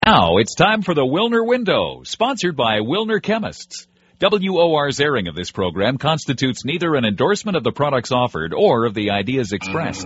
Now it's time for the Wilner Window, sponsored by Wilner Chemists. WOR's airing of this program constitutes neither an endorsement of the products offered or of the ideas expressed.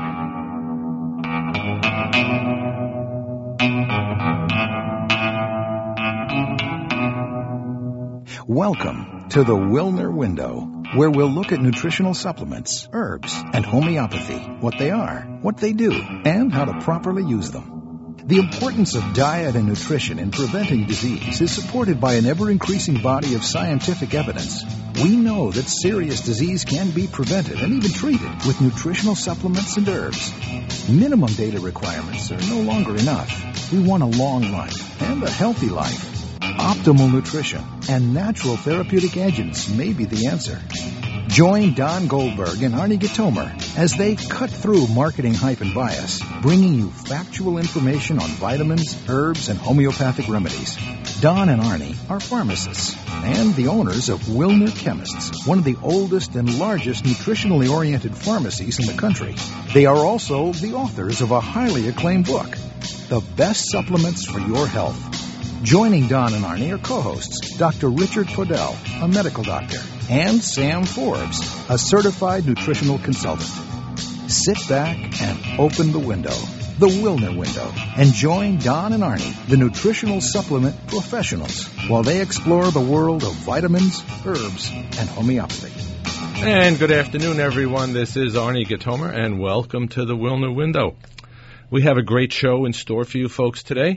Welcome to the Wilner Window, where we'll look at nutritional supplements, herbs, and homeopathy, what they are, what they do, and how to properly use them. The importance of diet and nutrition in preventing disease is supported by an ever-increasing body of scientific evidence. We know that serious disease can be prevented and even treated with nutritional supplements and herbs. Minimum data requirements are no longer enough. We want a long life and a healthy life. Optimal nutrition and natural therapeutic agents may be the answer. Join Don Goldberg and Arnie Gitomer as they cut through marketing hype and bias, bringing you factual information on vitamins, herbs, and homeopathic remedies. Don and Arnie are pharmacists and the owners of Wilner Chemists, one of the oldest and largest nutritionally oriented pharmacies in the country. They are also the authors of a highly acclaimed book, The Best Supplements for Your Health. Joining Don and Arnie are co-hosts Dr. Richard Podell, a medical doctor, and Sam Forbes, a certified nutritional consultant. Sit back and open the window, the Wilner Window, and join Don and Arnie, the nutritional supplement professionals, while they explore the world of vitamins, herbs, and homeopathy. And good afternoon, everyone. This is Arnie Gitomer, and welcome to the Wilner Window. We have a great show in store for you folks today.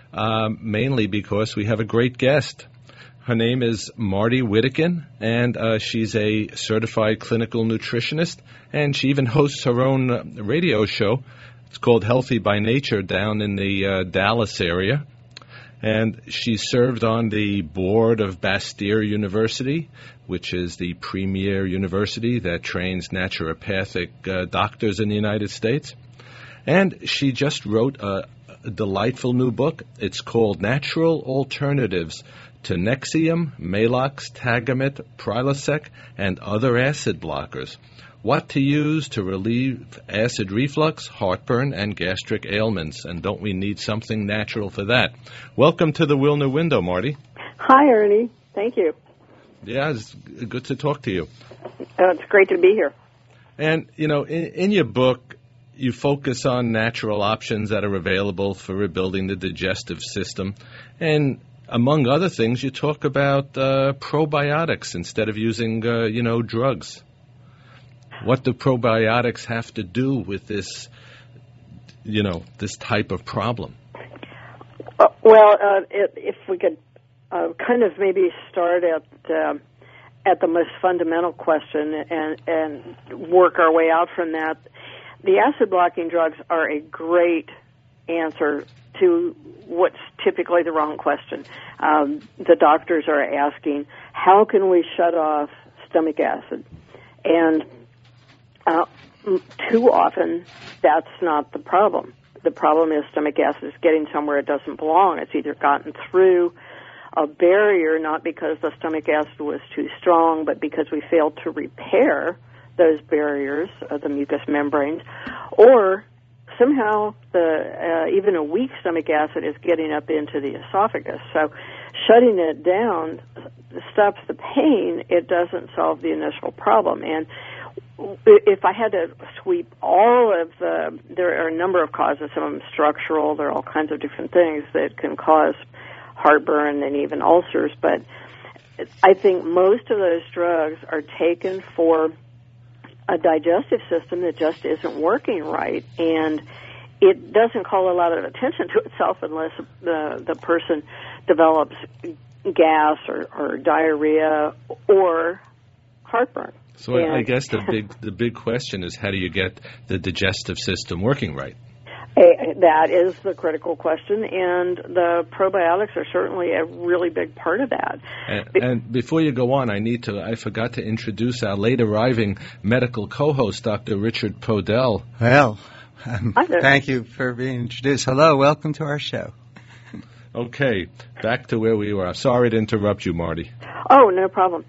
Mainly because we have a great guest. Her name is Marty Wittekin, and she's a certified clinical nutritionist, and she even hosts her own radio show. It's called Healthy by Nature down in the Dallas area. And she served on the board of Bastyr University, which is the premier university that trains naturopathic doctors in the United States. And she just wrote a delightful new book. It's called Natural Alternatives to Nexium, Maalox, Tagamet, Prilosec, and Other Acid Blockers. What to use to relieve acid reflux, heartburn, and gastric ailments. And don't we need something natural for that? Welcome to the Wilner Window, Marty. Hi, Ernie. Thank you. Yeah, it's good to talk to you. It's great to be here. And, you know, in your book, you focus on natural options that are available for rebuilding the digestive system. And among other things, you talk about probiotics instead of using, drugs. What do probiotics have to do with this, this type of problem? If we could kind of maybe start at the most fundamental question and work our way out from that. The acid-blocking drugs are a great answer to what's typically the wrong question. The doctors are asking, how can we shut off stomach acid? And too often, that's not the problem. The problem is stomach acid is getting somewhere it doesn't belong. It's either gotten through a barrier, not because the stomach acid was too strong, but because we failed to repair those barriers, the mucous membranes, or somehow even a weak stomach acid is getting up into the esophagus. So shutting it down stops the pain. It doesn't solve the initial problem. And if I had to sweep all of there are a number of causes, some of them structural, there are all kinds of different things that can cause heartburn and even ulcers, but I think most of those drugs are taken for a digestive system that just isn't working right, and it doesn't call a lot of attention to itself unless the person develops gas or diarrhea or heartburn. So I guess the big question is, how do you get the digestive system working right? That is the critical question, and the probiotics are certainly a really big part of that. And before you go on, I forgot to introduce our late arriving medical co-host, Dr. Richard Podell. Well, thank you for being introduced. Hello, welcome to our show. Okay, back to where we were. Sorry to interrupt you, Marty. Oh, no problem.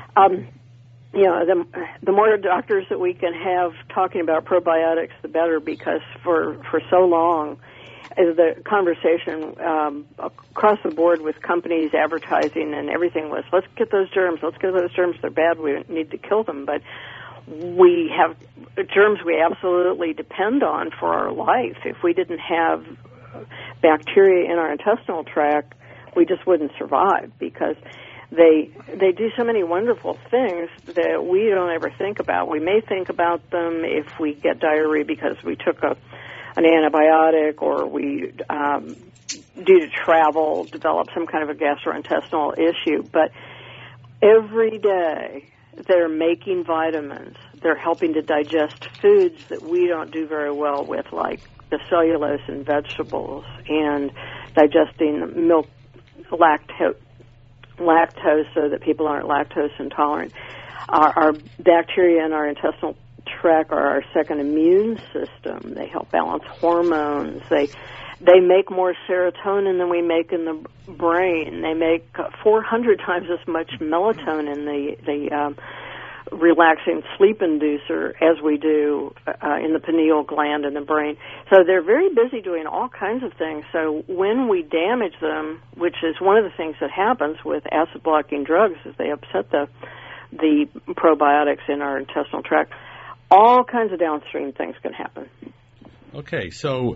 The more doctors that we can have talking about probiotics, the better, because for so long the conversation across the board with companies, advertising, and everything was, let's get those germs. They're bad. We need to kill them. But we have germs we absolutely depend on for our life. If we didn't have bacteria in our intestinal tract, we just wouldn't survive, because they do so many wonderful things that we don't ever think about. We may think about them if we get diarrhea because we took an antibiotic, or we, due to travel, develop some kind of a gastrointestinal issue. But every day they're making vitamins. They're helping to digest foods that we don't do very well with, like the cellulose in vegetables, and digesting milk, lactose, so that people aren't lactose intolerant. Our bacteria in our intestinal tract are our second immune system. They help balance hormones. They make more serotonin than we make in the brain. They make 400 times as much melatonin, the relaxing sleep inducer, as we do in the pineal gland in the brain. So they're very busy doing all kinds of things. So when we damage them, which is one of the things that happens with acid-blocking drugs, is they upset the probiotics in our intestinal tract, all kinds of downstream things can happen. Okay, so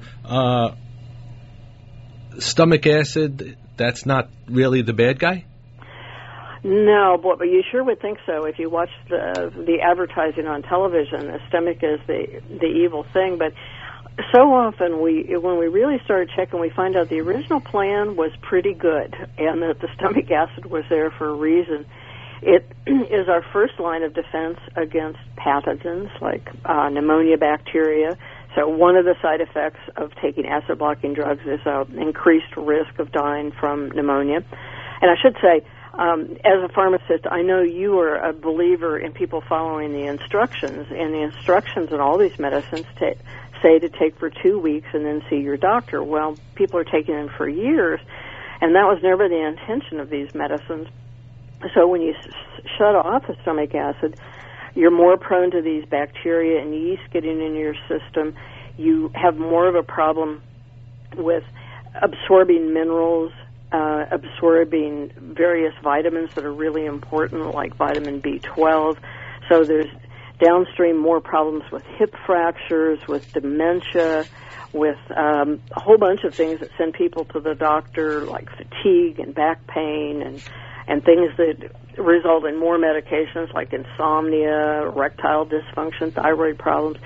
stomach acid, that's not really the bad guy? No, but you sure would think so. If you watch the advertising on television, the stomach is the evil thing. But so often when we really started checking, we find out the original plan was pretty good, and that the stomach acid was there for a reason. It is our first line of defense against pathogens like pneumonia bacteria. So one of the side effects of taking acid-blocking drugs is an increased risk of dying from pneumonia. And I should say, as a pharmacist, I know you are a believer in people following the instructions, and the instructions in all these medicines say to take for 2 weeks and then see your doctor. Well, people are taking them for years, and that was never the intention of these medicines. So when you shut off the stomach acid, you're more prone to these bacteria and yeast getting into your system. You have more of a problem with absorbing minerals, absorbing various vitamins that are really important, like vitamin B12. So there's downstream more problems with hip fractures, with dementia, with a whole bunch of things that send people to the doctor, like fatigue and back pain and things that result in more medications like insomnia, erectile dysfunction, thyroid problems.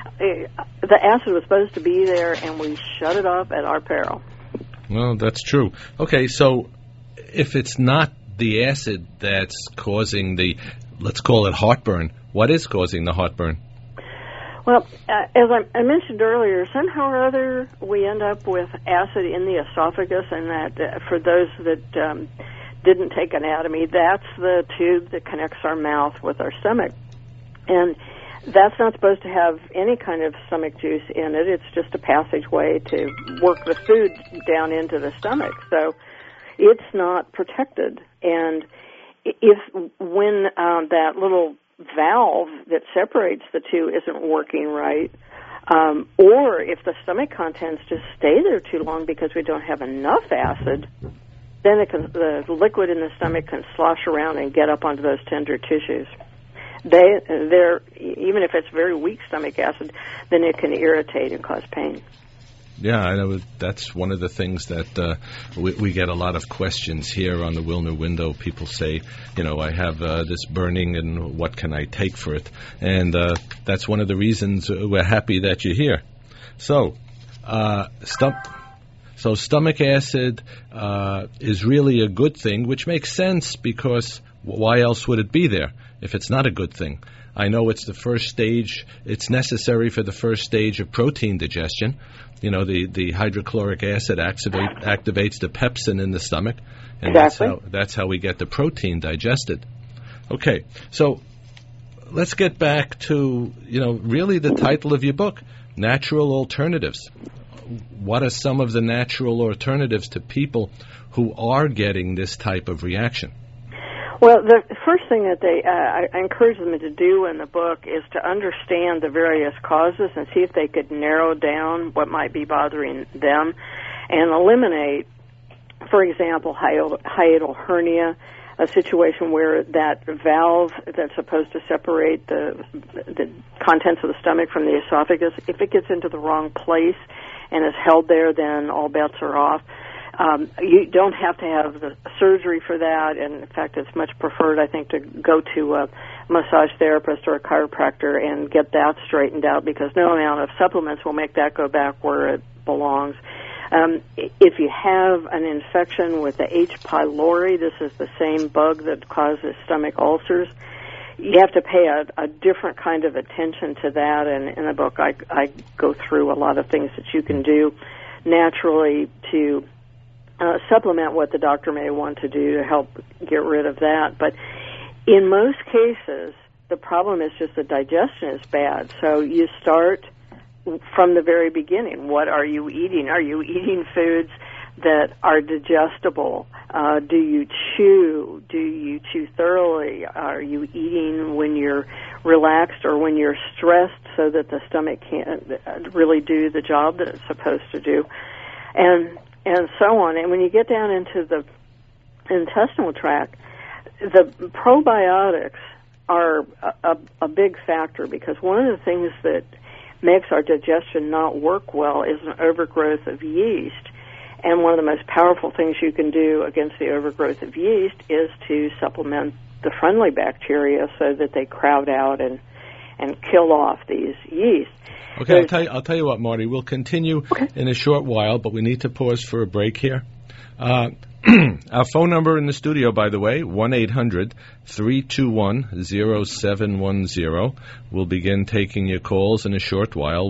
The acid was supposed to be there, and we shut it off at our peril. Well, that's true. Okay, so if it's not the acid that's causing the, let's call it heartburn, what is causing the heartburn? Well, as I mentioned earlier, somehow or other we end up with acid in the esophagus, and that for those that didn't take anatomy, that's the tube that connects our mouth with our stomach. And that's not supposed to have any kind of stomach juice in it. It's just a passageway to work the food down into the stomach. So it's not protected. And when that little valve that separates the two isn't working right, or if the stomach contents just stay there too long because we don't have enough acid, then the liquid in the stomach can slosh around and get up onto those tender tissues. They're even if it's very weak stomach acid, then it can irritate and cause pain. Yeah, I know that's one of the things that we get a lot of questions here on the Wilner Window. People say, I have this burning, and what can I take for it? And that's one of the reasons we're happy that you're here. So, stomach acid is really a good thing, which makes sense because why else would it be there if it's not a good thing? I know it's the first stage. It's necessary for the first stage of protein digestion. The hydrochloric acid activates the pepsin in the stomach, and exactly. that's how we get the protein digested. Okay, so let's get back to, really the title of your book, Natural Alternatives. What are some of the natural alternatives to people who are getting this type of reaction? Well, the first thing that I encourage them to do in the book is to understand the various causes and see if they could narrow down what might be bothering them and eliminate, for example, hiatal hernia, a situation where that valve that's supposed to separate the contents of the stomach from the esophagus, if it gets into the wrong place and is held there, then all bets are off. You don't have to have the surgery for that, and in fact, it's much preferred, I think, to go to a massage therapist or a chiropractor and get that straightened out, because no amount of supplements will make that go back where it belongs. If you have an infection with the H. pylori, this is the same bug that causes stomach ulcers, you have to pay a different kind of attention to that, and in the book I go through a lot of things that you can do naturally to supplement what the doctor may want to do to help get rid of that. But in most cases, the problem is just the digestion is bad. So you start from the very beginning. What are you eating? Are you eating foods that are digestible? Do you chew? Do you chew thoroughly? Are you eating when you're relaxed or when you're stressed so that the stomach can't really do the job that it's supposed to do? And so on. And when you get down into the intestinal tract, the probiotics are a big factor, because one of the things that makes our digestion not work well is an overgrowth of yeast. And one of the most powerful things you can do against the overgrowth of yeast is to supplement the friendly bacteria so that they crowd out and kill off these yeast. Okay, I'll tell you what, Marty. We'll continue in a short while, but we need to pause for a break here. Our phone number in the studio, by the way, 1-800-321-0710. We'll begin taking your calls in a short while,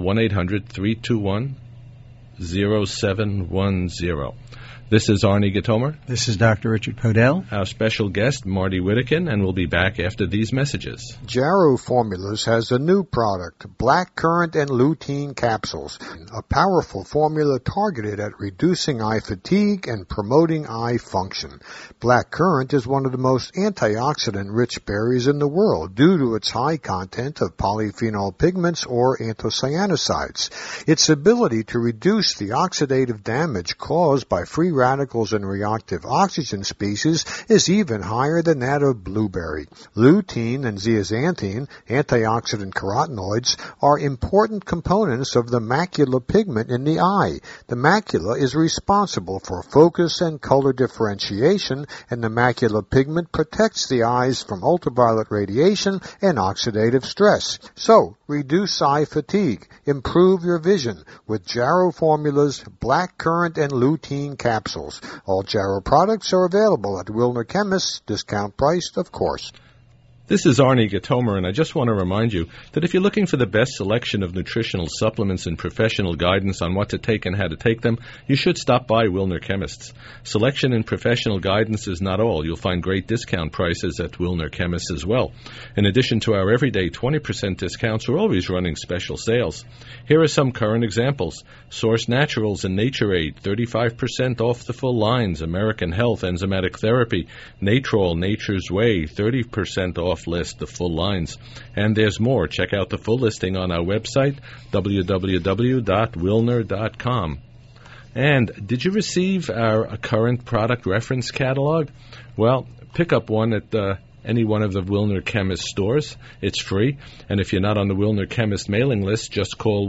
1-800-321-0710. This is Arnie Gatomer. This is Dr. Richard Podell. Our special guest, Marty Whittakin, and we'll be back after these messages. Jarrow Formulas has a new product, Blackcurrant and Lutein Capsules, a powerful formula targeted at reducing eye fatigue and promoting eye function. Blackcurrant is one of the most antioxidant-rich berries in the world due to its high content of polyphenol pigments or anthocyanosides. Its ability to reduce the oxidative damage caused by free radicals and reactive oxygen species is even higher than that of blueberry. Lutein and zeaxanthin, antioxidant carotenoids, are important components of the macular pigment in the eye. The macula is responsible for focus and color differentiation, and the macular pigment protects the eyes from ultraviolet radiation and oxidative stress. So, reduce eye fatigue, improve your vision with Jarrow Formula's Blackcurrant and Lutein Capsules. All Jarrow products are available at Wilner Chemists, discount priced, of course. This is Arnie Gatomer, and I just want to remind you that if you're looking for the best selection of nutritional supplements and professional guidance on what to take and how to take them, you should stop by Wilner Chemists. Selection and professional guidance is not all. You'll find great discount prices at Wilner Chemists as well. In addition to our everyday 20% discounts, we're always running special sales. Here are some current examples. Source Naturals and Nature Aid, 35% off the full lines. American Health Enzymatic Therapy, Natrol, Nature's Way, 30% off list, the full lines. And there's more. Check out the full listing on our website, www.wilner.com. And did you receive our current product reference catalog? Well, pick up one at any one of the Wilner Chemist stores. It's free. And if you're not on the Wilner Chemist mailing list, just call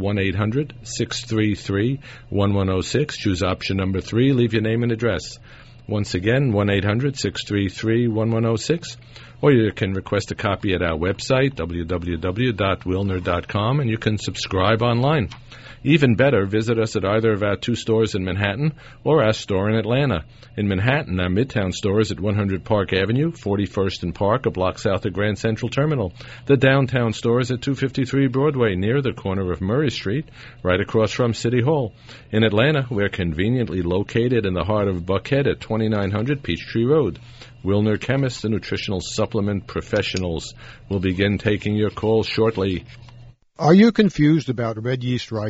1-800-633-1106. Choose option number 3. Leave your name and address. Once again, 1-800-633-1106. Or you can request a copy at our website, www.wilner.com, and you can subscribe online. Even better, visit us at either of our 2 stores in Manhattan or our store in Atlanta. In Manhattan, our Midtown store is at 100 Park Avenue, 41st and Park, a block south of Grand Central Terminal. The downtown store is at 253 Broadway, near the corner of Murray Street, right across from City Hall. In Atlanta, we're conveniently located in the heart of Buckhead at 2900 Peachtree Road. Wilner Chemists, the nutritional supplement professionals, will begin taking your calls shortly. Are you confused about red yeast rice?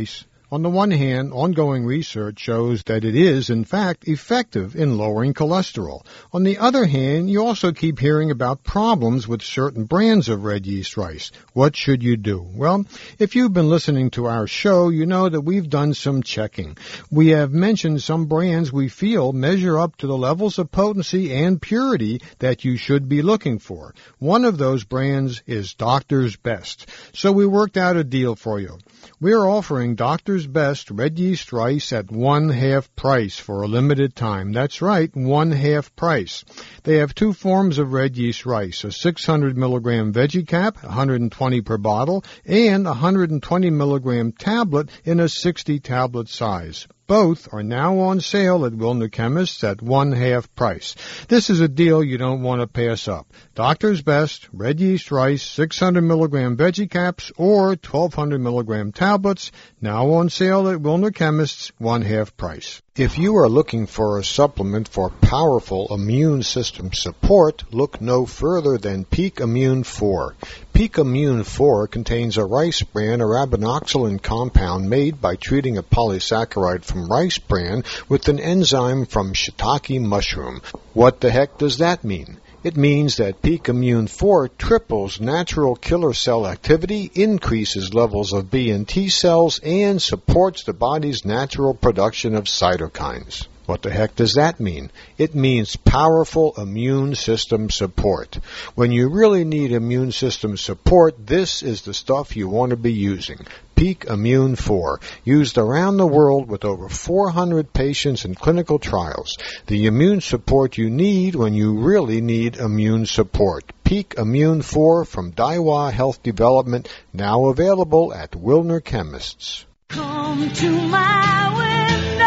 On the one hand, ongoing research shows that it is, in fact, effective in lowering cholesterol. On the other hand, you also keep hearing about problems with certain brands of red yeast rice. What should you do? Well, if you've been listening to our show, you know that we've done some checking. We have mentioned some brands we feel measure up to the levels of potency and purity that you should be looking for. One of those brands is Doctor's Best. So we worked out a deal for you. We're offering Doctor's Best red yeast rice at 1/2 price for a limited time. That's right, 1/2 price. They have two forms of red yeast rice, a 600 milligram veggie cap, 120 per bottle, and a 120 milligram tablet in a 60 tablet size. Both are now on sale at Wilner Chemists at 1/2 price. This is a deal you don't want to pass up. Doctor's Best, red yeast rice, 600 milligram veggie caps, or 1200 milligram tablets, now on sale at Wilner Chemists, 1/2 price. If you are looking for a supplement for powerful immune system support, look no further than Peak Immune 4. Peak Immune 4 contains a rice bran arabinoxolin compound made by treating a polysaccharide from rice bran with an enzyme from shiitake mushroom. What the heck does that mean? It means that Peak Immune 4 triples natural killer cell activity, increases levels of B and T cells, and supports the body's natural production of cytokines. What the heck does that mean? It means powerful immune system support. When you really need immune system support, this is the stuff you want to be using. Peak Immune 4, used around the world with over 400 patients in clinical trials. The immune support you need when you really need immune support. Peak Immune 4 from Daiwa Health Development, now available at Wilner Chemists. Come to my window.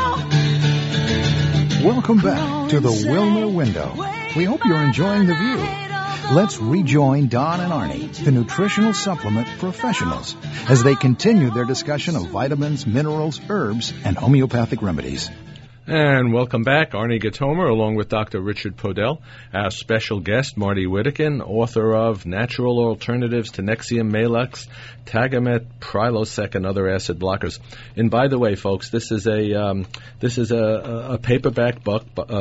Welcome back to the Wilner Window. We hope you're enjoying the view. Let's rejoin Don and Arnie, the nutritional supplement professionals, as they continue their discussion of vitamins, minerals, herbs, and homeopathic remedies. And welcome back, Arnie Gatomer, along with Dr. Richard Podell, our special guest, Marty Whittakin, author of Natural Alternatives to Nexium, Maalox, Tagamet, Prilosec, and Other Acid Blockers. And by the way, folks, this is a paperback book,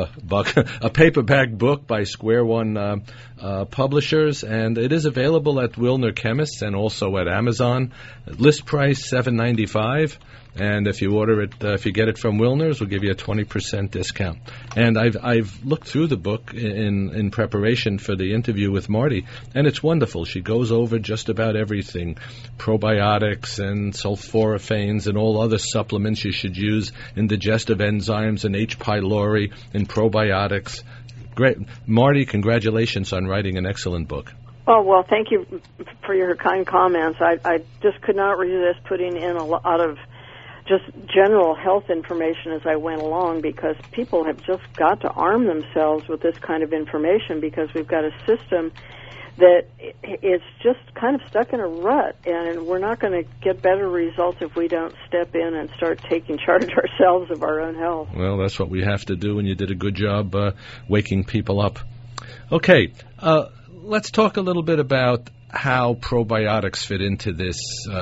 a paperback book by Square One Publishers, and it is available at Wilner Chemists and also at Amazon. List price $7.95. And if you order it, if you get it from Wilner's, we'll give you a 20% discount. And I've looked through the book in preparation for the interview with Marty, and it's wonderful. She goes over just about everything, probiotics and sulforaphanes and all other supplements you should use in digestive enzymes and H. pylori and probiotics. Great. Marty, congratulations on writing an excellent book. Oh, well, thank you for your kind comments. I just could not resist putting in a lot of just general health information as I went along, because people have just got to arm themselves with this kind of information, because we've got a system that is just kind of stuck in a rut, and we're not going to get better results if we don't step in and start taking charge ourselves of our own health. Well, that's what we have to do, and you did a good job waking people up. Okay, let's talk a little bit about how probiotics fit into this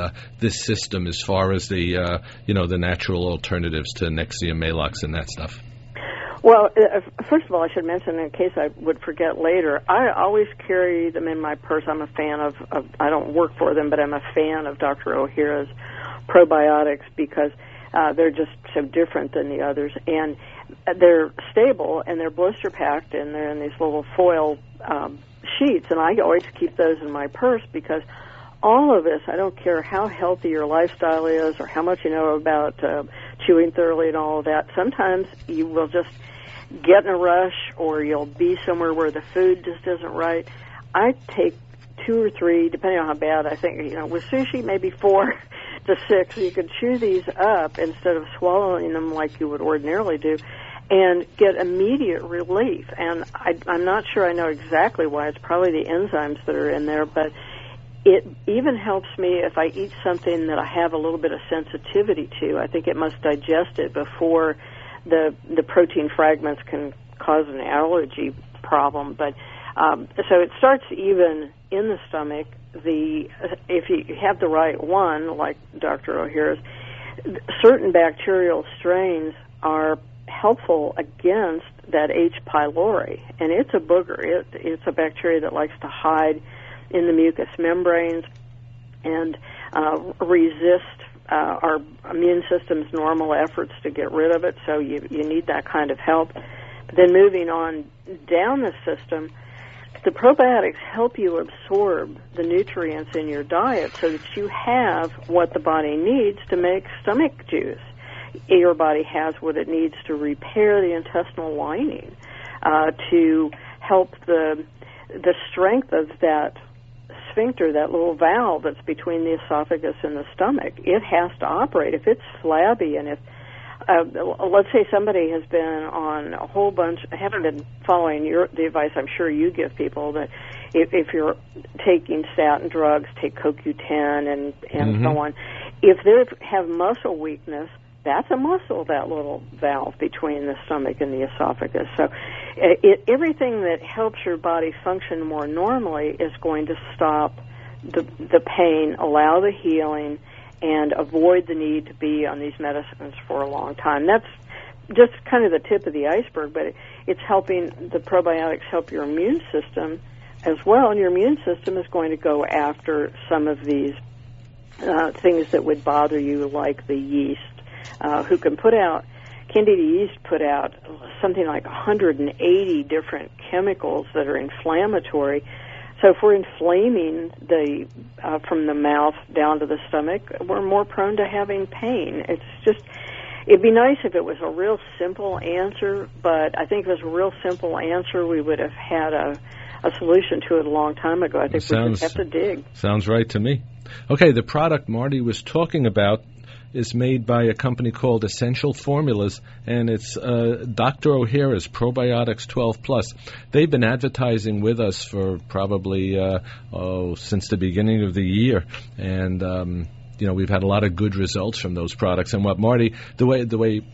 system as far as the the natural alternatives to Nexium, Maalox, and that stuff. Well, first of all, I should mention, in case I would forget later, I always carry them in my purse. I'm a fan of I don't work for them, but I'm a fan of Dr. O'Hara's probiotics, because they're just so different than the others, and they're stable, and they're blister packed, and they're in these little foil sheets, and I always keep those in my purse, because all of this, I don't care how healthy your lifestyle is or how much you know about chewing thoroughly and all of that, sometimes you will just get in a rush, or you'll be somewhere where the food just isn't right. I take 2 or 3, depending on how bad I think, with sushi, maybe 4 to 6. You can chew these up instead of swallowing them like you would ordinarily do, and get immediate relief. And I'm not sure I know exactly why. It's probably the enzymes that are in there, but it even helps me if I eat something that I have a little bit of sensitivity to. I think it must digest it before the protein fragments can cause an allergy problem. But so it starts even in the stomach. If you have the right one, like Dr. O'Hara's, certain bacterial strains are helpful against that H. pylori, and it's a booger. It's a bacteria that likes to hide in the mucous membranes and resist our immune system's normal efforts to get rid of it, so you need that kind of help. But then moving on down the system, the probiotics help you absorb the nutrients in your diet so that you have what the body needs to make stomach juice. Your body has what it needs to repair the intestinal lining, to help the strength of that sphincter, that little valve that's between the esophagus and the stomach. It has to operate. If it's flabby, and if let's say somebody has been on a whole bunch, haven't been following the advice I'm sure you give people, that if you're taking statin drugs, take CoQ10 and so on. If they have muscle weakness, that's a muscle, that little valve between the stomach and the esophagus. So everything that helps your body function more normally is going to stop the pain, allow the healing, and avoid the need to be on these medicines for a long time. That's just kind of the tip of the iceberg, but it's helping, the probiotics help your immune system as well, and your immune system is going to go after some of these things that would bother you, like the yeast, who can put out, Candida yeast put out something like 180 different chemicals that are inflammatory. So if we're inflaming from the mouth down to the stomach, we're more prone to having pain. It'd be nice if it was a real simple answer, but I think if it was a real simple answer, we would have had a solution to it a long time ago. I think we just have to dig. Sounds right to me. Okay, the product Marty was talking about is made by a company called Essential Formulas, and it's Dr. Ohhira's Probiotics 12 Plus. They've been advertising with us for probably since the beginning of the year, and we've had a lot of good results from those products. And what Marty, the way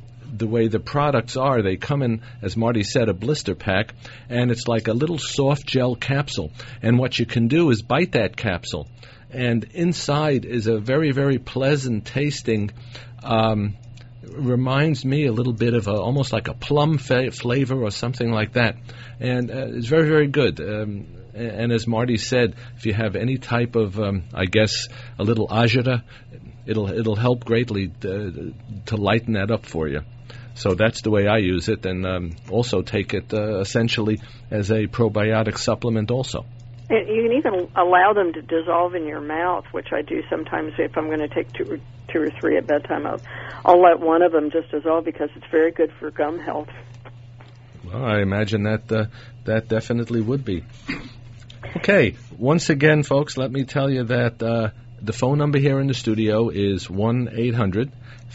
the products are, they come in, as Marty said, a blister pack, and it's like a little soft gel capsule. And what you can do is bite that capsule, and inside is a very, very pleasant tasting, reminds me a little bit of almost like a plum flavor or something like that. And it's very, very good. And as Marty said, if you have any type of, I guess, a little agita, it'll help greatly to lighten that up for you. So that's the way I use it, and also take it essentially as a probiotic supplement also. You can even allow them to dissolve in your mouth, which I do sometimes. If I'm going to take two or three at bedtime, I'll let one of them just dissolve, because it's very good for gum health. Well, I imagine that definitely would be. Okay, once again, folks, let me tell you that the phone number here in the studio is 1-800-321-0710.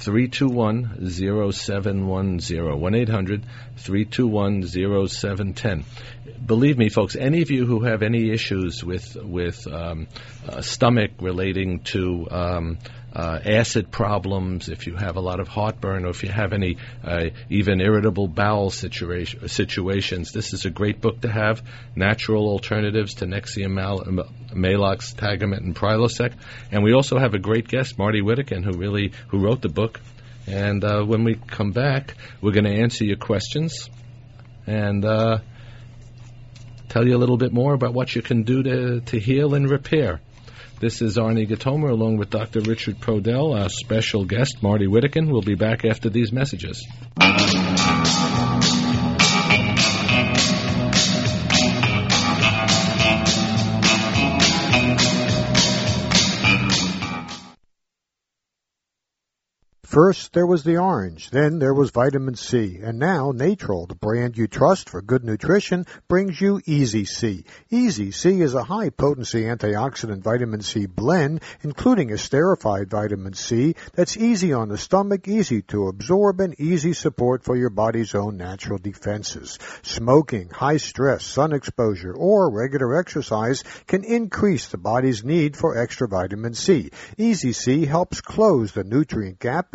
1-800-321-0710. Believe me, folks, any of you who have any issues with stomach relating to acid problems, if you have a lot of heartburn, or if you have any even irritable bowel situations, this is a great book to have. Natural alternatives to Nexium, Maalox, Tagamet, and Prilosec. And we also have a great guest, Marty Whittakin, who wrote the book. And when we come back, we're going to answer your questions and tell you a little bit more about what you can do to heal and repair. This is Arnie Gatomer along with Dr. Richard Prodell, our special guest, Marty Whittakin. We'll be back after these messages. First, there was the orange, then there was vitamin C, and now Natrol, the brand you trust for good nutrition, brings you Easy C. Easy C is a high-potency antioxidant vitamin C blend, including esterified vitamin C that's easy on the stomach, easy to absorb, and easy support for your body's own natural defenses. Smoking, high stress, sun exposure, or regular exercise can increase the body's need for extra vitamin C. Easy C helps close the nutrient gap between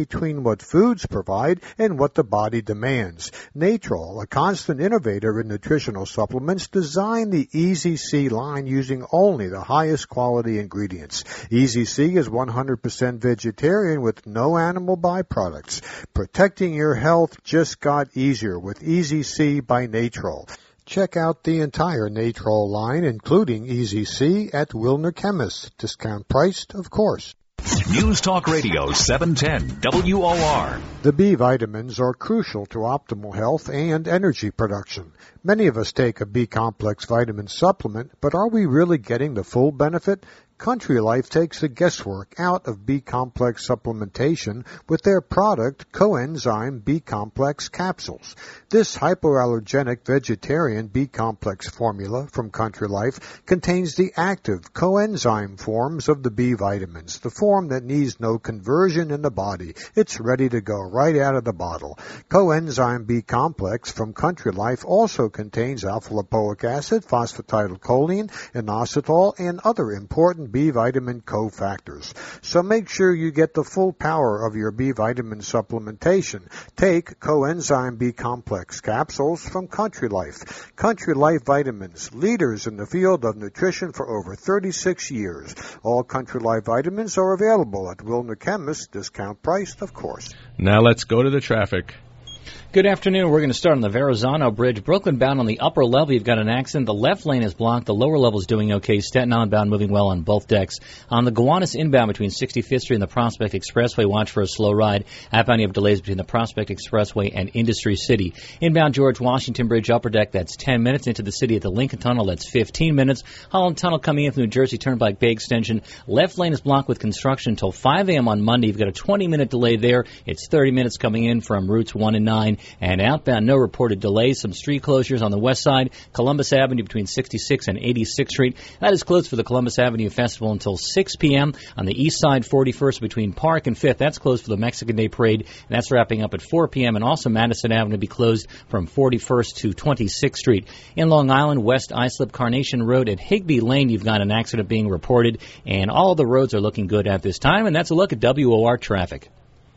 between what foods provide and what the body demands. Natrol, a constant innovator in nutritional supplements, designed the Easy C line using only the highest quality ingredients. Easy C is 100% vegetarian with no animal byproducts. Protecting your health just got easier with Easy C by Natrol. Check out the entire Natrol line, including Easy C, at Wilner Chemists. Discount priced, of course. News Talk Radio 710 WOR. The B vitamins are crucial to optimal health and energy production. Many of us take a B-complex vitamin supplement, but are we really getting the full benefit? Country Life takes the guesswork out of B-complex supplementation with their product, Coenzyme B-complex capsules. This hypoallergenic vegetarian B-complex formula from Country Life contains the active coenzyme forms of the B vitamins, the form that needs no conversion in the body. It's ready to go right out of the bottle. Coenzyme B-complex from Country Life also contains alpha-lipoic acid, phosphatidylcholine, inositol, and other important B vitamin cofactors. So make sure you get the full power of your B vitamin supplementation. Take Coenzyme B complex capsules from Country Life. Country Life vitamins, leaders in the field of nutrition for over 36 years. All Country Life vitamins are available at Wilner Chemists, discount priced, of course. Now let's go to the traffic. Good afternoon. We're going to start on the Verrazano Bridge. Brooklyn bound on the upper level, you've got an accident. The left lane is blocked. The lower level is doing okay. Staten Island bound moving well on both decks. On the Gowanus inbound between 65th Street and the Prospect Expressway, watch for a slow ride. Outbound, you have delays between the Prospect Expressway and Industry City. Inbound George Washington Bridge upper deck, that's 10 minutes. Into the city at the Lincoln Tunnel, that's 15 minutes. Holland Tunnel coming in from New Jersey Turnpike Bay Extension. Left lane is blocked with construction until 5 a.m. on Monday. You've got a 20-minute delay there. It's 30 minutes coming in from routes 1 and 9. And outbound, no reported delays. Some street closures on the west side. Columbus Avenue between 66th and 86th Street. That is closed for the Columbus Avenue Festival until 6 p.m. On the east side, 41st between Park and 5th. That's closed for the Mexican Day Parade. And that's wrapping up at 4 p.m. And also Madison Avenue will be closed from 41st to 26th Street. In Long Island, West Islip Carnation Road at Higbee Lane, you've got an accident being reported. And all the roads are looking good at this time. And that's a look at WOR traffic.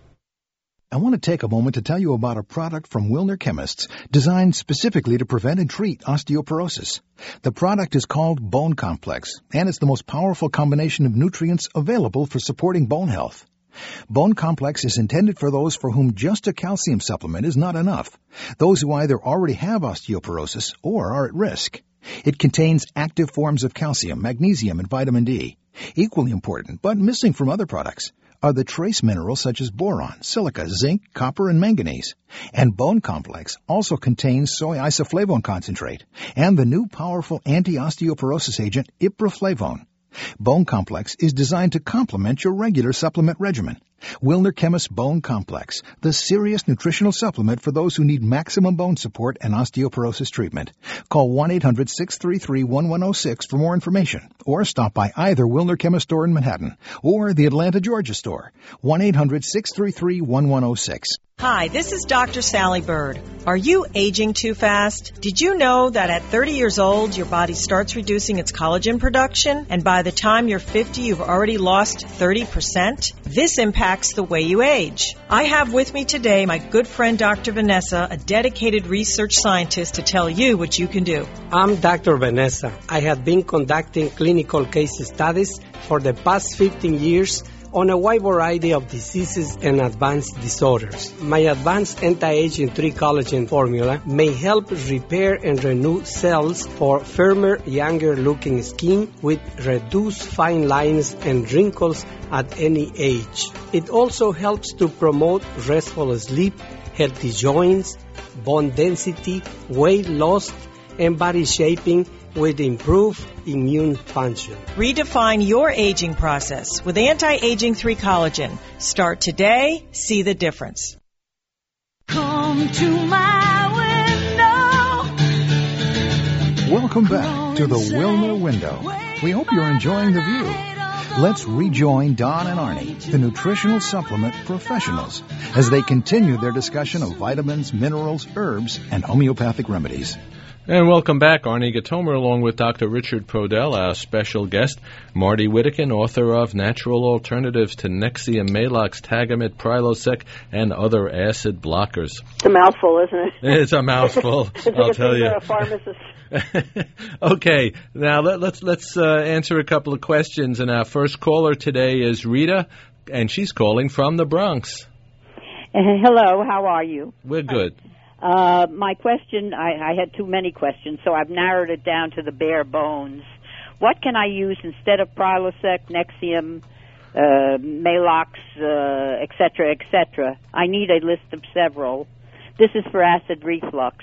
I want to take a moment to tell you about a product from Wilner Chemists designed specifically to prevent and treat osteoporosis. The product is called Bone Complex, and it's the most powerful combination of nutrients available for supporting bone health. Bone Complex is intended for those for whom just a calcium supplement is not enough, those who either already have osteoporosis or are at risk. It contains active forms of calcium, magnesium, and vitamin D. Equally important, but missing from other products, are the trace minerals such as boron, silica, zinc, copper, and manganese. And Bone Complex also contains soy isoflavone concentrate and the new powerful anti-osteoporosis agent ipraflavone. Bone Complex is designed to complement your regular supplement regimen. Wilner Chemists Bone Complex, the serious nutritional supplement for those who need maximum bone support and osteoporosis treatment. Call 1-800-633-1106 for more information, or stop by either Wilner Chemist store in Manhattan or the Atlanta, Georgia store. 1-800-633-1106. Hi, this is Dr. Sally Bird. Are you aging too fast? Did you know that at 30 years old, your body starts reducing its collagen production, and by the time you're 50, you've already lost 30%? This impacts the way you age. I have with me today my good friend Dr. Vanessa, a dedicated research scientist, to tell you what you can do. I'm Dr. Vanessa. I have been conducting clinical case studies for the past 15 years on a wide variety of diseases and advanced disorders. My advanced anti-aging 3 collagen formula may help repair and renew cells for firmer, younger-looking skin with reduced fine lines and wrinkles at any age. It also helps to promote restful sleep, healthy joints, bone density, weight loss, and body shaping with improved immune function. Redefine your aging process with Anti-Aging 3 Collagen. Start today. See the difference. Come to my window. Welcome back to the Wilner Window. We hope you're enjoying the view. Let's rejoin Don and Arnie, the nutritional supplement professionals, as they continue their discussion of vitamins, minerals, herbs, and homeopathic remedies. And welcome back, Arnie Gatomer, along with Dr. Richard Podell, our special guest, Marty Whittakin, author of Natural Alternatives to Nexium, Maalox, Tagamet, Prilosec, and Other Acid Blockers. It's a mouthful, isn't it? It's a mouthful, I'll tell you. A pharmacist. Okay, now let's answer a couple of questions. And our first caller today is Rita, and she's calling from the Bronx. Hello, how are you? We're good. My question, I had too many questions, so I've narrowed it down to the bare bones. What can I use instead of Prilosec, Nexium, Maalox, et cetera? I need a list of several. This is for acid reflux.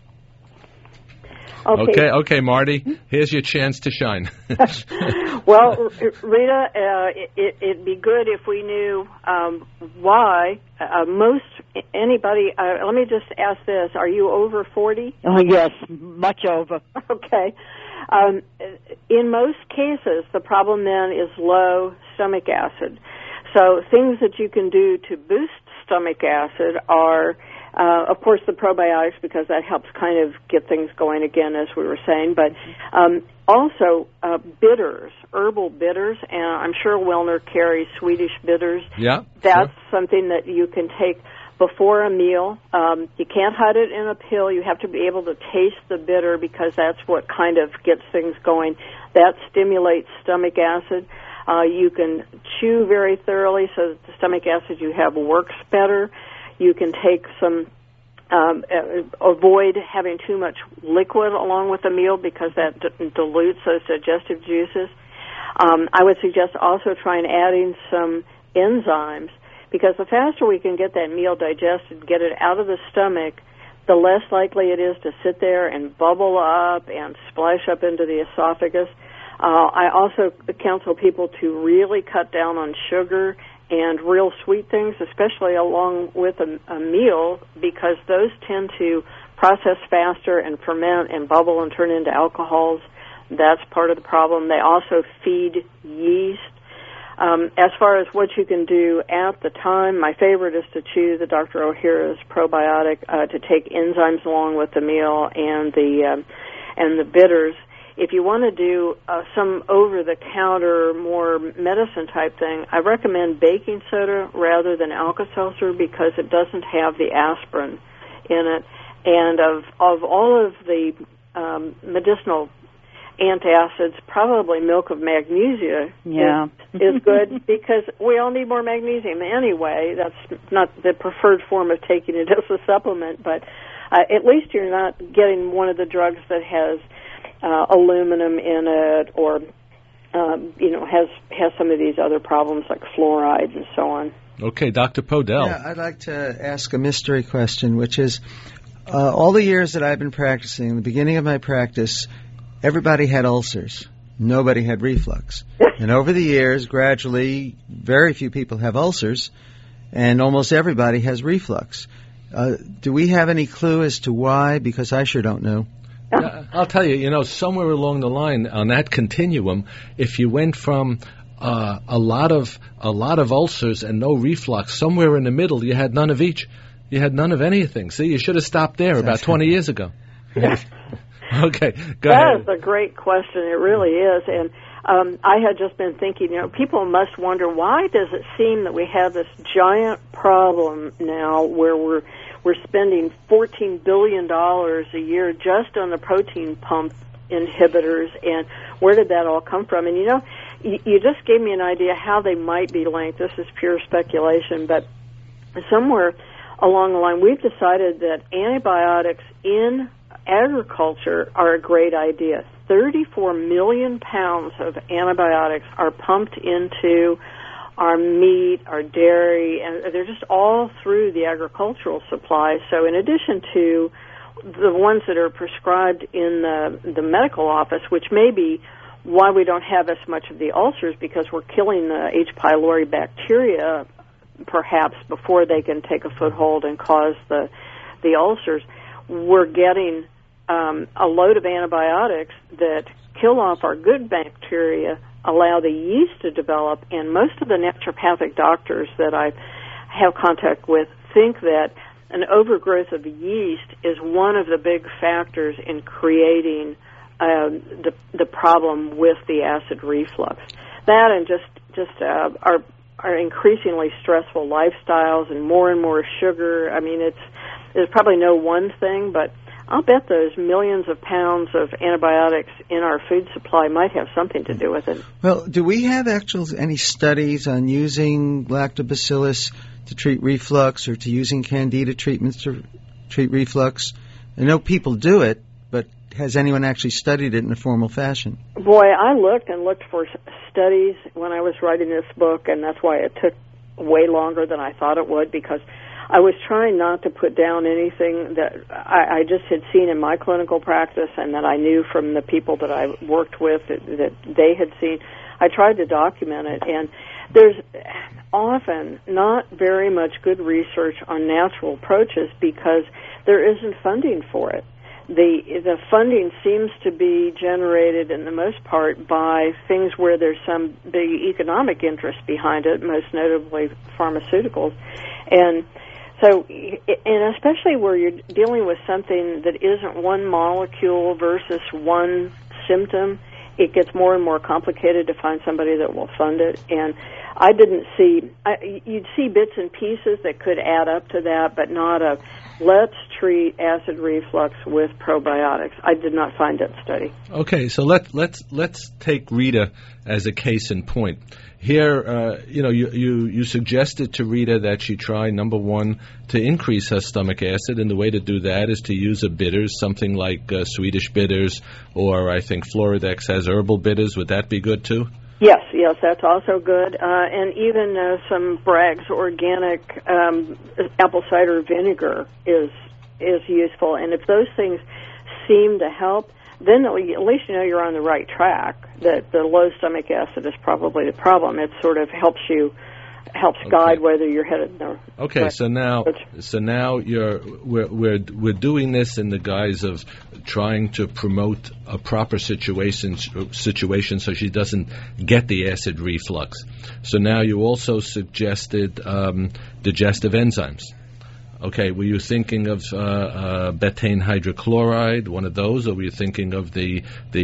Okay, Marty, here's your chance to shine. Well, Rita, it'd be good if we knew why anybody. Let me just ask this: are you over 40? Oh, yes, much over. Okay. In most cases, the problem then is low stomach acid. So things that you can do to boost stomach acid are, of course, the probiotics, because that helps kind of get things going again, as we were saying, but also bitters, herbal bitters, and I'm sure Wilner carries Swedish bitters. Yeah. That's something that you can take before a meal. You can't hide it in a pill. You have to be able to taste the bitter, because that's what kind of gets things going. That stimulates stomach acid. You can chew very thoroughly so that the stomach acid you have works better. You can take some, avoid having too much liquid along with the meal, because that dilutes those digestive juices. I would suggest also trying adding some enzymes, because the faster we can get that meal digested, get it out of the stomach, the less likely it is to sit there and bubble up and splash up into the esophagus. I also counsel people to really cut down on sugar and real sweet things, especially along with a meal, because those tend to process faster and ferment and bubble and turn into alcohols. That's part of the problem. They also feed yeast. As far as what you can do at the time, my favorite is to choose the Dr. O'Hara's probiotic, to take enzymes along with the meal and the bitters. If you want to do some over-the-counter, more medicine-type thing, I recommend baking soda rather than Alka-Seltzer, because it doesn't have the aspirin in it. And of all of the medicinal antacids, probably milk of magnesia is good, because we all need more magnesium anyway. That's not the preferred form of taking it as a supplement, but at least you're not getting one of the drugs that has aluminum in it, or has some of these other problems like fluoride and so on. Okay, Dr. Podell. Yeah, I'd like to ask a mystery question, which is, all the years that I've been practicing, in the beginning of my practice, everybody had ulcers. Nobody had reflux. And over the years, gradually, very few people have ulcers, and almost everybody has reflux. Do we have any clue as to why? Because I sure don't know. I'll tell you, somewhere along the line on that continuum, if you went from a lot of ulcers and no reflux, somewhere in the middle you had none of each. You had none of anything. See, you should have stopped there about 20 years ago. Okay, go ahead. That is a great question. It really is. And I had just been thinking, people must wonder, why does it seem that we have this giant problem now where we're spending $14 billion a year just on the protein pump inhibitors, and where did that all come from? And you just gave me an idea how they might be linked. This is pure speculation, but somewhere along the line we've decided that antibiotics in agriculture are a great idea. 34 million pounds of antibiotics are pumped into our meat, our dairy, and they're just all through the agricultural supply. So in addition to the ones that are prescribed in the medical office, which may be why we don't have as much of the ulcers, because we're killing the H. pylori bacteria perhaps before they can take a foothold and cause the ulcers, we're getting a load of antibiotics that kill off our good bacteria, allow the yeast to develop, and most of the naturopathic doctors that I have contact with think that an overgrowth of yeast is one of the big factors in creating the problem with the acid reflux. That and just our increasingly stressful lifestyles and more sugar. I mean, there's probably no one thing, but I'll bet those millions of pounds of antibiotics in our food supply might have something to do with it. Well, do we have any studies on using lactobacillus to treat reflux or to using candida treatments to treat reflux? I know people do it, but has anyone actually studied it in a formal fashion? Boy, I looked for studies when I was writing this book, and that's why it took way longer than I thought it would, because I was trying not to put down anything that I just had seen in my clinical practice and that I knew from the people that I worked with that they had seen. I tried to document it, and there's often not very much good research on natural approaches because there isn't funding for it. The funding seems to be generated, in the most part, by things where there's some big economic interest behind it, most notably pharmaceuticals. And so, and especially where you're dealing with something that isn't one molecule versus one symptom, it gets more and more complicated to find somebody that will fund it. And I didn't see, you'd see bits and pieces that could add up to that, but not a let's treat acid reflux with probiotics. I did not find that study. Okay, so let's take Rita as a case in point. Here, you suggested to Rita that she try, number one, to increase her stomach acid, and the way to do that is to use a bitters, something like Swedish bitters, or I think Floridex has herbal bitters. Would that be good too? Yes, that's also good. And even some Bragg's organic apple cider vinegar is useful. And if those things seem to help, then at least you know you're on the right track, that the low stomach acid is probably the problem. It sort of helps guide whether you're headed there. Okay, right. so now we're doing this in the guise of trying to promote a proper situation so she doesn't get the acid reflux. So now you also suggested digestive enzymes. Okay, were you thinking of betaine hydrochloride, one of those, or were you thinking of the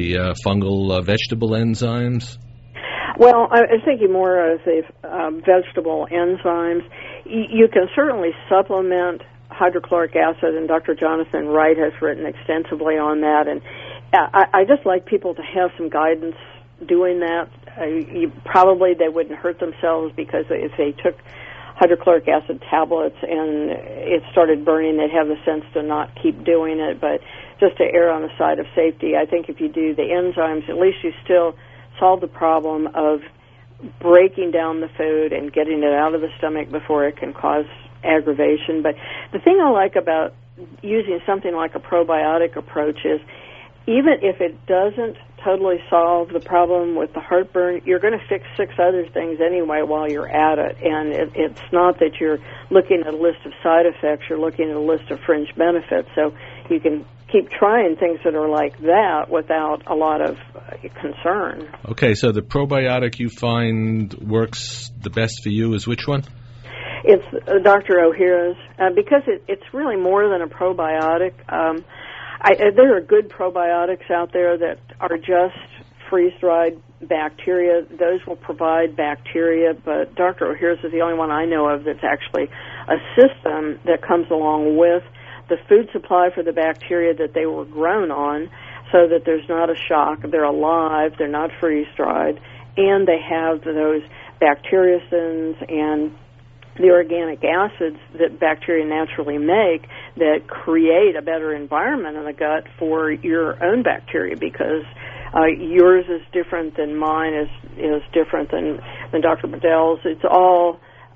fungal vegetable enzymes? Well, I was thinking more of the vegetable enzymes. You can certainly supplement hydrochloric acid, and Dr. Jonathan Wright has written extensively on that. And I just like people to have some guidance doing that. Probably they wouldn't hurt themselves, because if they took hydrochloric acid tablets and it started burning, they'd have the sense to not keep doing it. But just to err on the side of safety, I think if you do the enzymes, at least you still solve the problem of breaking down the food and getting it out of the stomach before it can cause aggravation. But the thing I like about using something like a probiotic approach is, even if it doesn't totally solve the problem with the heartburn, you're going to fix 6 other things anyway while you're at it. And it's not that you're looking at a list of side effects, you're looking at a list of fringe benefits. So you can keep trying things that are like that without a lot of concern. Okay, so the probiotic you find works the best for you is which one? It's Dr. O'Hara's, because it's really more than a probiotic. There are good probiotics out there that are just freeze-dried bacteria. Those will provide bacteria, but Dr. O'Hara's is the only one I know of that's actually a system that comes along with the food supply for the bacteria that they were grown on, so that there's not a shock. They're alive, they're not freeze-dried, and they have those bacteriocins and the organic acids that bacteria naturally make that create a better environment in the gut for your own bacteria, because yours is different than mine, is different than Dr. Bedell's. It's all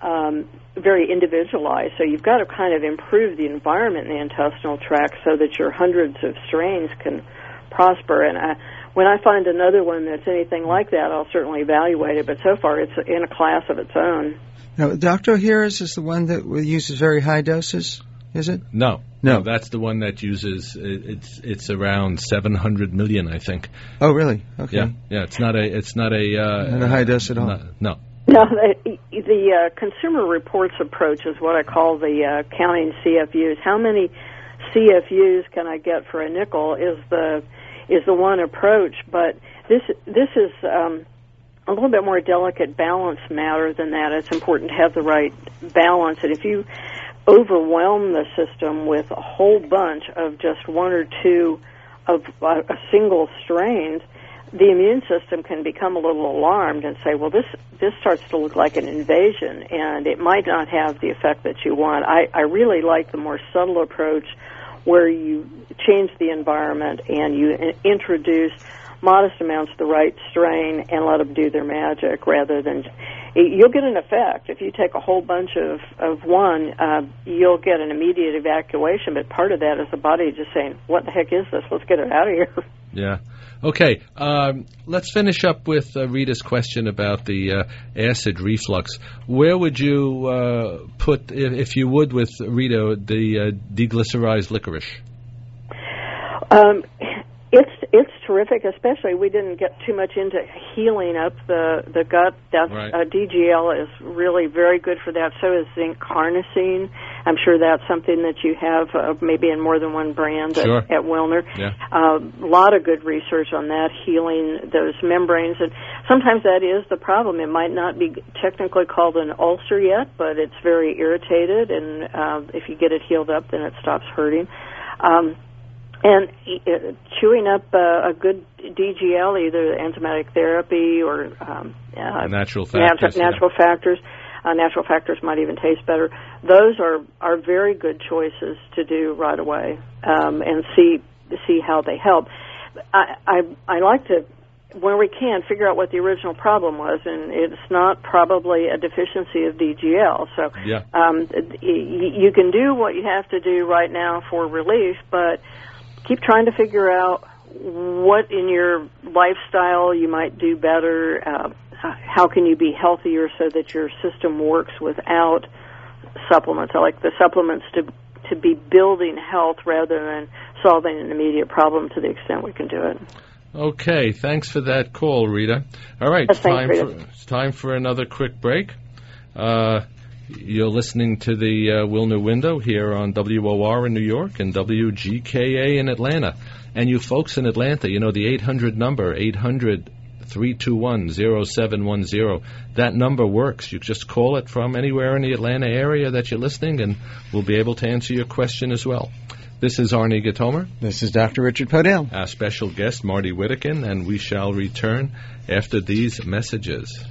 very individualized, so you've got to kind of improve the environment in the intestinal tract so that your hundreds of strains can prosper. And when I find another one that's anything like that, I'll certainly evaluate it, but so far it's in a class of its own. Now, Dr. O'Hara's is the one that uses very high doses, is it? No, that's the one that uses, it's around 700 million, I think. Oh, really? Okay. Yeah, it's not a not a high dose at all. No. No, the Consumer Reports approach is what I call the counting CFUs. How many CFUs can I get for a nickel is the one approach, but this is a little bit more delicate balance matter than that. It's important to have the right balance, and if you overwhelm the system with a whole bunch of just one or two of a single strain, the immune system can become a little alarmed and say, well, this starts to look like an invasion, and it might not have the effect that you want. I really like the more subtle approach where you change the environment and you introduce modest amounts of the right strain and let them do their magic rather than... You'll get an effect. If you take a whole bunch of one, you'll get an immediate evacuation, but part of that is the body just saying, what the heck is this? Let's get it out of here. Yeah. Okay, let's finish up with Rita's question about the acid reflux. Where would you put, if you would, with Rita, the deglycerized licorice? It's terrific, especially we didn't get too much into healing up the gut. That's, right. DGL is really very good for that. So is zinc carnosine. I'm sure that's something that you have maybe in more than one brand sure. at Wilner. Yeah. A lot of good research on that, healing those membranes. And sometimes that is the problem. It might not be technically called an ulcer yet, but it's very irritated, and if you get it healed up, then it stops hurting. And chewing up a good DGL, either enzymatic therapy or natural factors. Natural factors. Natural factors might even taste better. Those are very good choices to do right away, and see how they help. I like to, where we can, figure out what the original problem was, and it's not probably a deficiency of DGL. So yeah. You can do what you have to do right now for relief, but keep trying to figure out what in your lifestyle you might do better. How can you be healthier so that your system works without supplements? I like the supplements to be building health rather than solving an immediate problem to the extent we can do it. Okay, thanks for that call, Rita. All right, it's time for another quick break. You're listening to the Wilner Window here on WOR in New York and WGKA in Atlanta. And you folks in Atlanta, you know the 800 number, 800-321-0710. That number works. You just call it from anywhere in the Atlanta area that you're listening, and we'll be able to answer your question as well. This is Arnie Gatomer. This is Dr. Richard Podell. Our special guest, Marty Whittakin, and we shall return after these messages.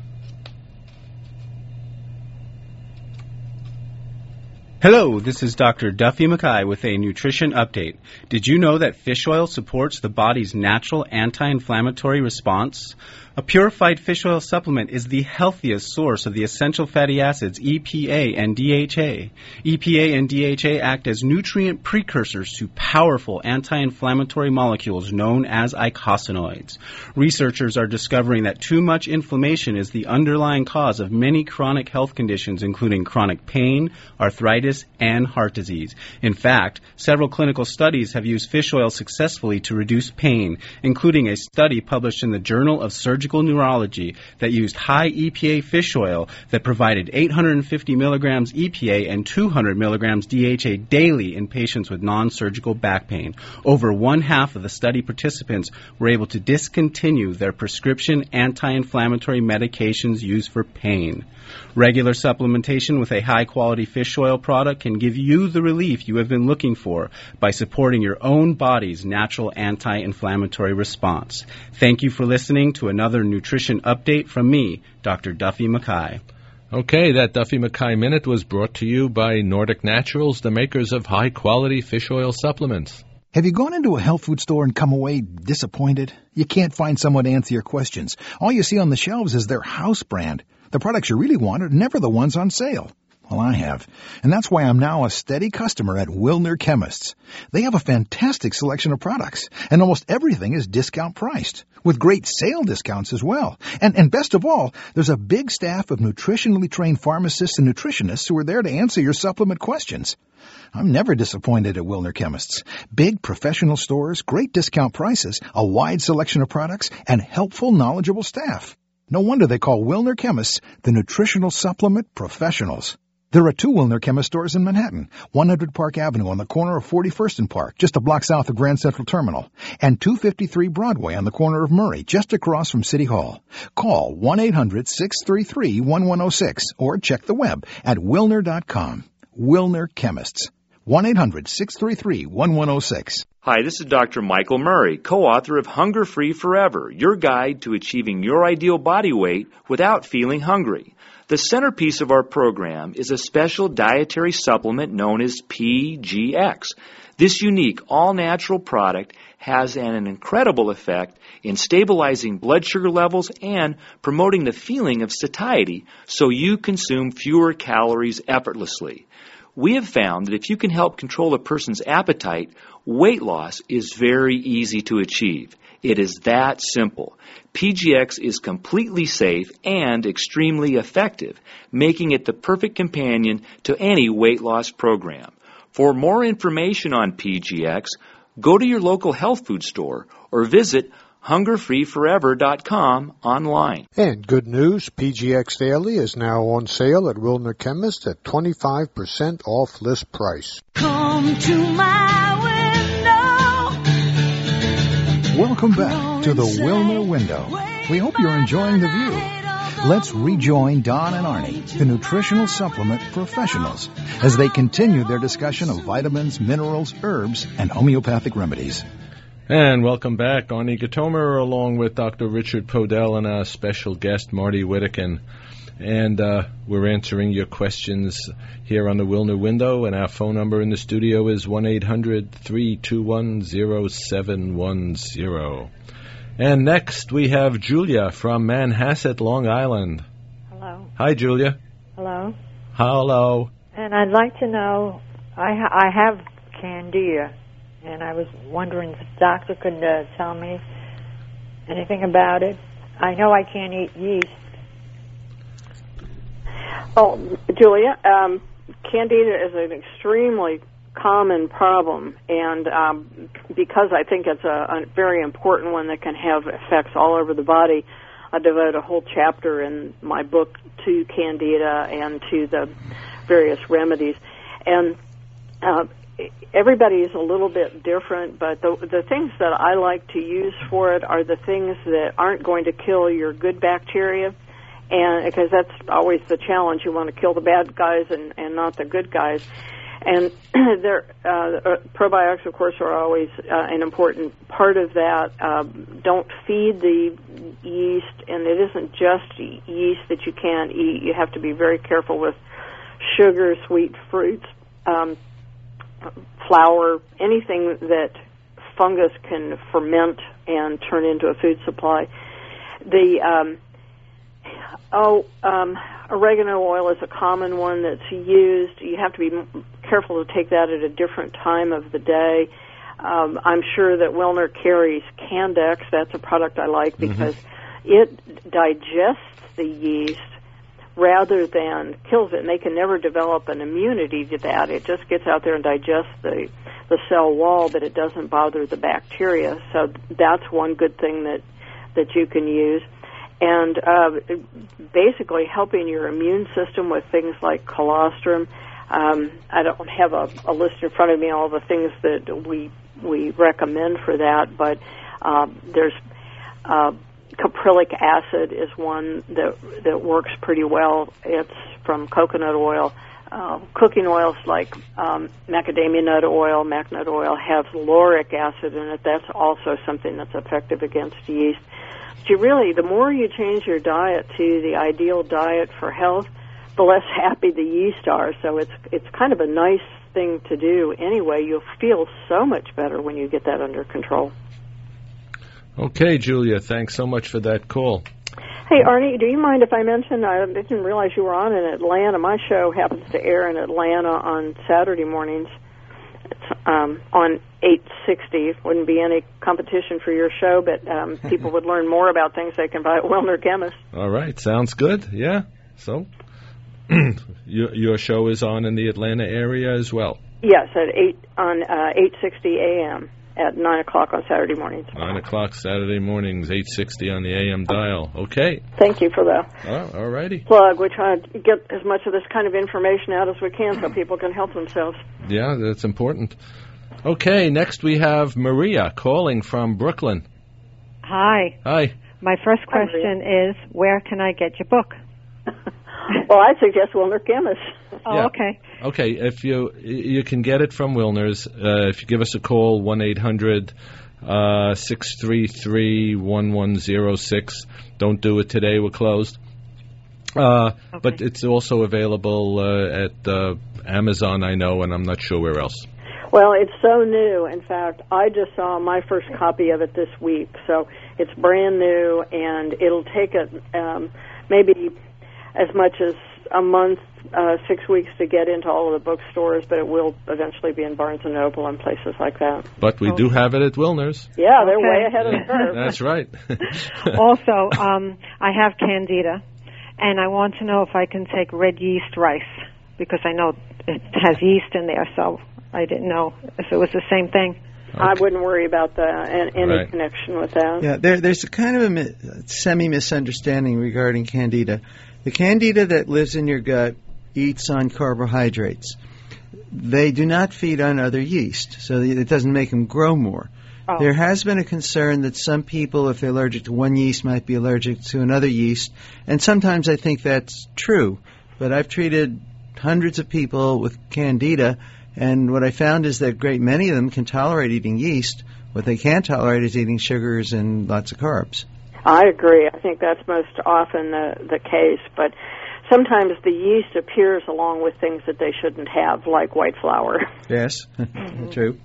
Hello, this is Dr. Duffy Mackay with a nutrition update. Did you know that fish oil supports the body's natural anti-inflammatory response? A purified fish oil supplement is the healthiest source of the essential fatty acids EPA and DHA. EPA and DHA act as nutrient precursors to powerful anti-inflammatory molecules known as eicosanoids. Researchers are discovering that too much inflammation is the underlying cause of many chronic health conditions, including chronic pain, arthritis, and heart disease. In fact, several clinical studies have used fish oil successfully to reduce pain, including a study published in the Journal of Surgical Neurology that used high EPA fish oil that provided 850 milligrams EPA and 200 milligrams DHA daily in patients with non-surgical back pain. Over one-half of the study participants were able to discontinue their prescription anti-inflammatory medications used for pain. Regular supplementation with a high-quality fish oil product can give you the relief you have been looking for by supporting your own body's natural anti-inflammatory response. Thank you for listening to another nutrition update from me, Dr. Duffy Mackay. Okay, that Duffy Mackay Minute was brought to you by Nordic Naturals, the makers of high-quality fish oil supplements. Have you gone into a health food store and come away disappointed? You can't find someone to answer your questions. All you see on the shelves is their house brand. The products you really want are never the ones on sale. Well, I have. And that's why I'm now a steady customer at Wilner Chemists. They have a fantastic selection of products, and almost everything is discount priced, with great sale discounts as well. And best of all, there's a big staff of nutritionally trained pharmacists and nutritionists who are there to answer your supplement questions. I'm never disappointed at Wilner Chemists. Big professional stores, great discount prices, a wide selection of products, and helpful, knowledgeable staff. No wonder they call Wilner Chemists the nutritional supplement professionals. There are 2 Wilner Chemist stores in Manhattan, 100 Park Avenue on the corner of 41st and Park, just a block south of Grand Central Terminal, and 253 Broadway on the corner of Murray, just across from City Hall. Call 1-800-633-1106 or check the web at Wilner.com. Wilner Chemists. 1-800-633-1106. Hi, this is Dr. Michael Murray, co-author of Hunger Free Forever, your guide to achieving your ideal body weight without feeling hungry. The centerpiece of our program is a special dietary supplement known as PGX. This unique, all-natural product has an incredible effect in stabilizing blood sugar levels and promoting the feeling of satiety so you consume fewer calories effortlessly. We have found that if you can help control a person's appetite, weight loss is very easy to achieve. It is that simple. PGX is completely safe and extremely effective, making it the perfect companion to any weight loss program. For more information on PGX, go to your local health food store or visit HungerFreeForever.com online. And good news, PGX Daily is now on sale at Wilner Chemist at 25% off list price. Come to my window. Welcome back to the Wilner Window. We hope you're enjoying the view. Let's rejoin Don and Arnie, the nutritional supplement professionals, as they continue their discussion of vitamins, minerals, herbs, and homeopathic remedies. And welcome back, Arnie Gatomer, along with Dr. Richard Podell and our special guest, Marty Whittakin. And we're answering your questions here on the Wilner Window, and our phone number in the studio is 1-800-321-0710. And next we have Julia from Manhasset, Long Island. Hello. Hi, Julia. Hello. Hello. And I'd like to know, I have Candida, and I was wondering if the doctor could tell me anything about it. I know I can't eat yeast. Oh, Julia, Candida is an extremely common problem, and because I think it's a very important one that can have effects all over the body, I devote a whole chapter in my book to Candida and to the various remedies. And everybody is a little bit different, but the things that I like to use for it are the things that aren't going to kill your good bacteria, and because that's always the challenge. You want to kill the bad guys and not the good guys. And probiotics, of course, are always an important part of that. Don't feed the yeast, and it isn't just yeast that you can't eat. You have to be very careful with sugar, sweet fruits, flour, anything that fungus can ferment and turn into a food supply. Oregano oil is a common one that's used. You have to be careful to take that at a different time of the day. I'm sure that Wilner carries Candex. That's a product I like because it digests the yeast rather than kills it, and they can never develop an immunity to that. It just gets out there and digests the cell wall, but it doesn't bother the bacteria. So that's one good thing that you can use. And basically helping your immune system with things like colostrum. I don't have a list in front of me, all the things that we recommend for that, but there's caprylic acid is one that works pretty well. It's from coconut oil. Cooking oils like macadamia nut oil, mac nut oil have lauric acid in it. That's also something that's effective against yeast. The more you change your diet to the ideal diet for health, the less happy the yeast are. So it's kind of a nice thing to do anyway. You'll feel so much better when you get that under control. Okay, Julia, thanks so much for that call. Hey, Arnie, do you mind if I mention, I didn't realize you were on in Atlanta. My show happens to air in Atlanta on Saturday mornings. It's on 860. Wouldn't be any competition for your show, but people would learn more about things they can buy at Wilner Chemist. All right, sounds good. Yeah. So your show is on in the Atlanta area as well. Yes, at 860 a.m. at 9 o'clock on Saturday mornings. 9 o'clock Saturday mornings, 860 on the AM dial. Okay. Thank you for the all righty. plug. We try to get as much of this kind of information out as we can so people can help themselves. Yeah, that's important. Okay, next we have Maria calling from Brooklyn. Hi. Hi. My first question is, where can I get your book? Well, I suggest Wilner Chemist. Oh, Yeah. okay. Okay, if you can get it from Wilner's, if you give us a call, 1-800-633-1106. Don't do it today, we're closed. But it's also available at Amazon, I know, and I'm not sure where else. Well, it's so new. In fact, I just saw my first copy of it this week, so it's brand new, and it'll take maybe as much as a month, 6 weeks to get into all of the bookstores, but it will eventually be in Barnes & Noble and places like that. But we do have it at Wilner's. Yeah, they're way ahead of the curve. That's right. Also, I have Candida, and I want to know if I can take red yeast rice, because I know it has yeast in there, so I didn't know if it was the same thing. I wouldn't worry about any Right. connection with that. Yeah, there's a kind of a semi-misunderstanding regarding Candida. The Candida that lives in your gut eats on carbohydrates. They do not feed on other yeast, so it doesn't make them grow more. Oh. There has been a concern that some people, if they're allergic to one yeast, might be allergic to another yeast, and sometimes I think that's true. But I've treated hundreds of people with Candida, and what I found is that a great many of them can tolerate eating yeast. What they can't tolerate is eating sugars and lots of carbs. I agree. I think that's most often the case, but sometimes the yeast appears along with things that they shouldn't have, like white flour. Yes, true.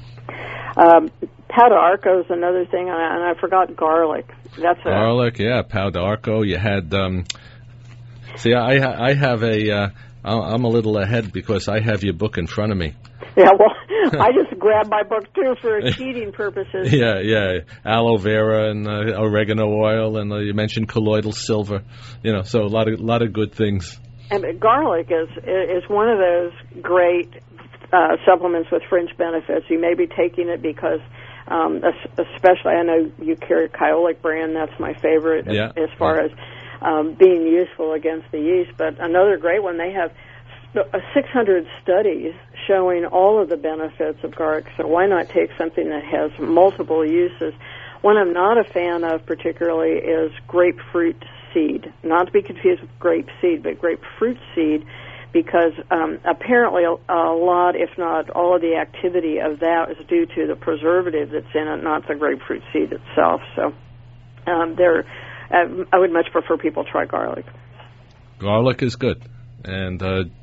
Pau d'arco is another thing, and I forgot garlic. That's Garlic, yeah, Pau d'arco. You had, see, I have I'm a little ahead because I have your book in front of me. Yeah, well, I just grabbed my book, too, for cheating purposes. Yeah, aloe vera and oregano oil, and you mentioned colloidal silver. So a lot of good things. And garlic is one of those great supplements with fringe benefits. You may be taking it because, especially, I know you carry Kyolic brand. That's my favorite as far as being useful against the yeast. But another great one, they have 600 studies showing all of the benefits of garlic, so why not take something that has multiple uses? One I'm not a fan of particularly is grapefruit seed, not to be confused with grape seed, but grapefruit seed, because apparently a lot, if not all of the activity of that is due to the preservative that's in it, not the grapefruit seed itself. So I would much prefer people try garlic. Garlic is good. And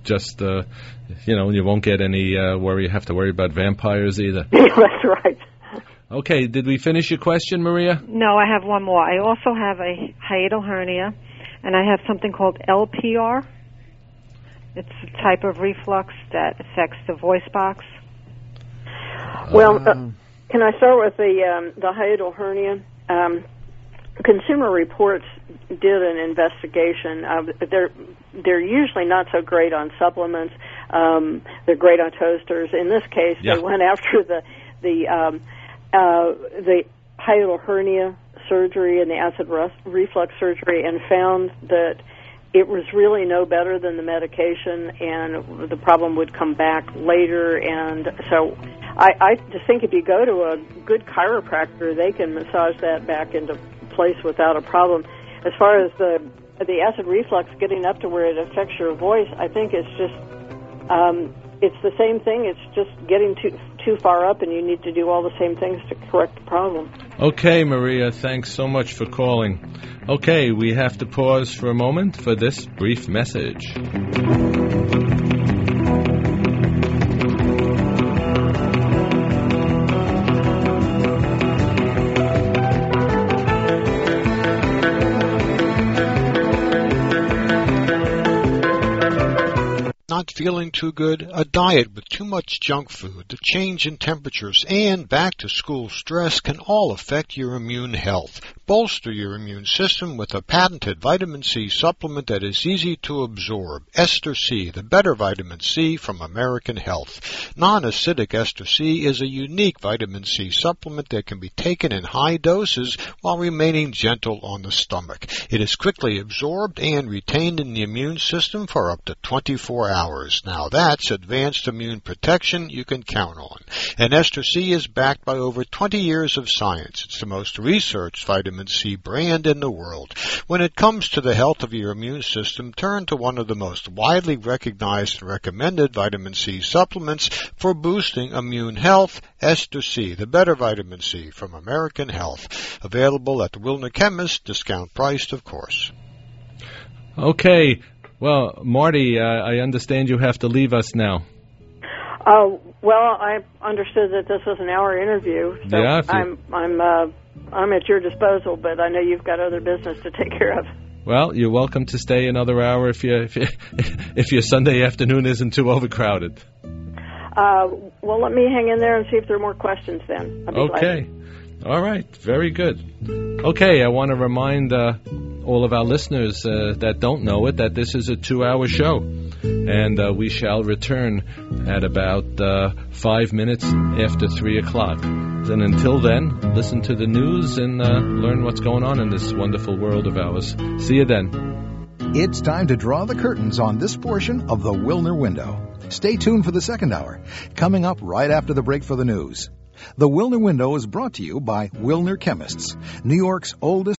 you won't get any have to worry about vampires either. That's right. Okay, did we finish your question, Maria? No, I have one more. I also have a hiatal hernia, and I have something called LPR. It's a type of reflux that affects the voice box. Well, can I start with the hiatal hernia? Consumer Reports did an investigation. They're usually not so great on supplements. They're great on toasters. In this case, they went after the hiatal hernia surgery and the acid reflux surgery and found that it was really no better than the medication, and the problem would come back later. And so I just think if you go to a good chiropractor, they can massage that back into place without a problem. As far as the acid reflux getting up to where it affects your voice, I think it's just it's the same thing. It's just getting too far up, and you need to do all the same things to correct the problem. Okay, Maria, thanks so much for calling. Okay, we have to pause for a moment for this brief message. Not feeling too good, a diet with too much junk food, the change in temperatures, and back-to-school stress can all affect your immune health. Bolster your immune system with a patented vitamin C supplement that is easy to absorb. Ester C, the better vitamin C from American Health. Non-acidic Ester C is a unique vitamin C supplement that can be taken in high doses while remaining gentle on the stomach. It is quickly absorbed and retained in the immune system for up to 24 hours. Now that's advanced immune protection you can count on. And Ester C is backed by over 20 years of science. It's the most researched vitamin C brand in the world. When it comes to the health of your immune system, turn to one of the most widely recognized and recommended vitamin C supplements for boosting immune health, Ester C, the better vitamin C from American Health. Available at the Wilner Chemist, discount priced, of course. Okay. Well, Marty, I understand you have to leave us now. Well, I understood that this was an hour interview, so yeah, I'm at your disposal, but I know you've got other business to take care of. Well, you're welcome to stay another hour if your Sunday afternoon isn't too overcrowded. Well, let me hang in there and see if there are more questions then. I'll be okay. glad. All right. Very good. Okay, I want to remind all of our listeners that don't know it that this is a 2-hour show, and we shall return at about 5 minutes after 3 o'clock. And until then, listen to the news and learn what's going on in this wonderful world of ours. See you then. It's time to draw the curtains on this portion of the Wilner Window. Stay tuned for the second hour, coming up right after the break for the news. The Wilner Window is brought to you by Wilner Chemists, New York's oldest